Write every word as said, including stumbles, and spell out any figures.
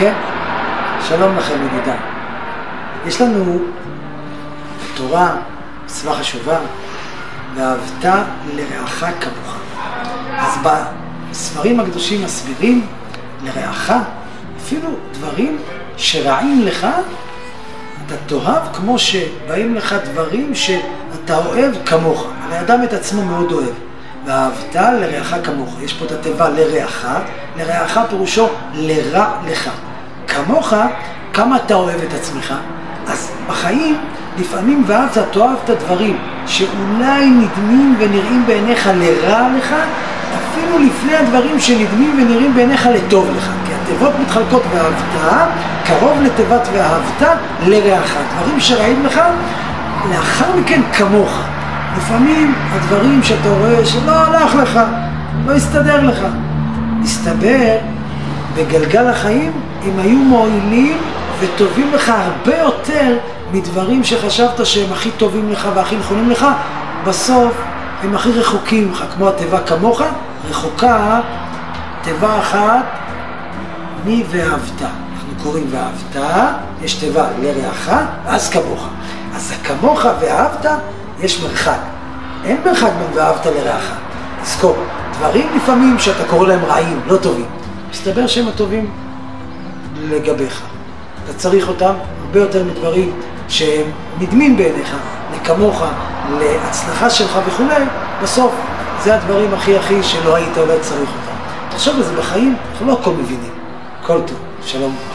כן? שלום לכם ידידיי. יש לנו תורה, מצווה חשובה, ואהבת לרעך כמוך. אז בספרים הקדושים מסבירים לרעך אפילו דברים שרעים לך, אתה תאהב כמו שבאים לך דברים שאתה אוהב כמוך. האדם את עצמו מאוד אוהב. ואהבת לרעך כמוך. יש פה את התיבה לרעך, לרעך פירושו לרע לך. כמוך, כמה אתה אוהב את עצמך. אז בחיים לפעמים ואהבת תאהב את הדברים שאולי נדמים ונראים בעיניך לרע לך, אפילו לפני הדברים שנדמים ונראים בעיניך לטוב לך. כי התיבות מתחלקות ואהבת, קרוב לתיבת ואהבת לרעך. דברים שראים לך, לאחר מכן כמוך. לפעמים הדברים שאתה רואה שלא הלך לך, לא הסתדר לך. מסתבר, בגלגל החיים הם היו מועילים וטובים לך הרבה יותר מדברים שחשבת שהם הכי טובים לך והכי נכונים לך. בסוף הם הכי רחוקים לך, כמו התיבה כמוך, רחוקה תיבה אחת מ"ואהבת". אנחנו קוראים ואהבת, יש תיבה לרעך, אז כמוך. אז כמוך ואהבת יש מרחק. אין מרחק בין ואהבת לרעך. תזכור, דברים לפעמים שאתה קורא להם רעים, לא טובים, מסתבר שהם הטובים לגביך. אתה צריך אותם הרבה יותר מדברים שהם נדמים בעיניך, לכמוך, להצלחה שלך וכו'. בסוף זה הדברים הכי הכי שלא היית אולי צריך אותם. תחשוב בזה, בחיים אנחנו לא הכל מבינים. כל טוב, שלום.